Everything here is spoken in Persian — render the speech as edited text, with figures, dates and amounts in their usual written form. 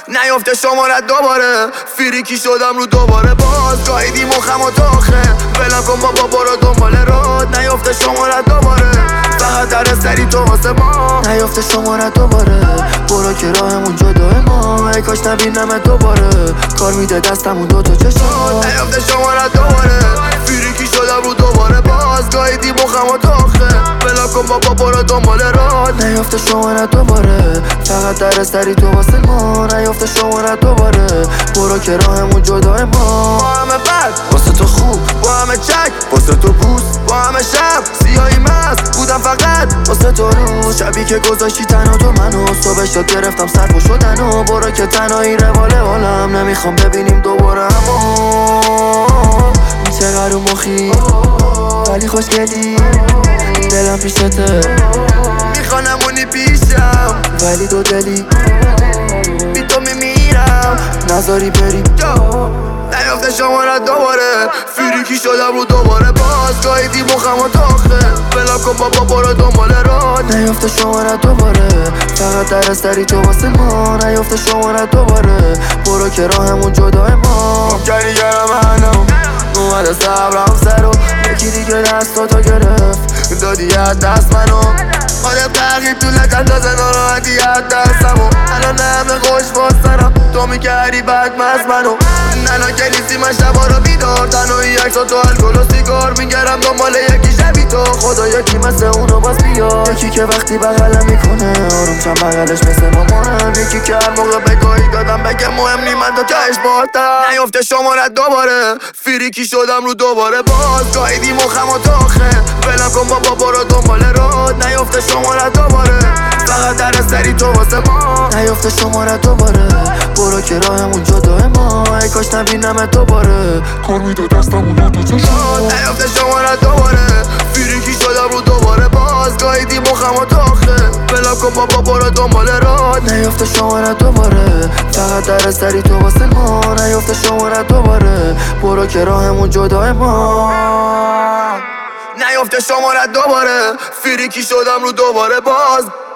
نیافته شمارت دوباره، فریکی شدم رو دوباره باز. گاهیدی مخم و تاخه ولم کن بابا برو دنبال راد. نیافته شمارت دوباره، فقط در سری تو واسه ما. نیافته شمارت دوباره، برو که راهمون جدای ما. ای کاش نبینمت دوباره، کار میده دستمون دوتا چشم. نیافته شمارت دوباره، فریکی شدم رو دوباره باز. گاهیدی مخم و تاخه ولم کن بابا برو دنبال راد. نیافته شمارت دوباره، فقط در سری تو واسه ما. نیافته شمارت دوباره، برو که راهمون جدای ما. با همه بد واسه تو خوب، با همه چک واسه تو بوست، با همه شب سیاهی مست بودم فقط واسه تو روز. شبی که گذاشتی تنها تو منو، صبح شد گرفتم سرپو شدن و برو که تنهایی روال حالم. نمیخوام ببینیم دوباره همو. چقدر مخی ولی خوشگلی، دلم پیشته میخوانمونی پیشم ولی دو دلی بی تو میمیرم نذاری بری. نیافته شمارت دوباره، فریکی شدم رو دوباره باز. گاهیدی مخم و تاخه ولم کن بابا برو دنبال راد. نیافته شمارت دوباره، فقط در سری تو واسه ما. نیافته شمارت دوباره، برو که راهمون جدای ما. ممکنی گرم منم اومده صبرم سرو، یکی دیگه دستاتو گرفت دادی از دست منو. آدم تغییر تو اندازه ناراحتی از دستمو. الان همه خوش باستنم تو میکردی بدمست منو. ننا که نیستی من شبا رو بیدار، تنهایی عکسا تو الکل و سیگار. میگرم دنبال یکی شبی تو، خدا یکی مثل اونو باز بیار. یکی که وقتی بغلم میکنه آروم چند بغلش مثل مامانم. یکی که هر موقع بگاهی دادم بگه مهم نی من تا تهش باهاتم. نیافته شمارت دوباره، فریکی شدم رو دوباره باز. گاهیدی مخم و تاخه ولم کن بابا برو دنبال راد. نیافته شمارت دوباره، فقط در سری تو واسه ما. نیافته شمارت دوباره، برو که راهمون جدای ما. ای کاش نبینمت دوباره، کار میده دستمون دوتا چشم. نیافته شمارت دوباره، فریکی شدم رو دوباره باز. گاهیدی مخم و تاخه ولم کن بابا برو دنبال راد. نیافته شمارت دوباره، فقط در سری تو واسه ما. نیافته شمارت دوباره، برو که راهمون جدای ما. نیافته شمارت دوباره، فریکی شدم رو دوباره باز.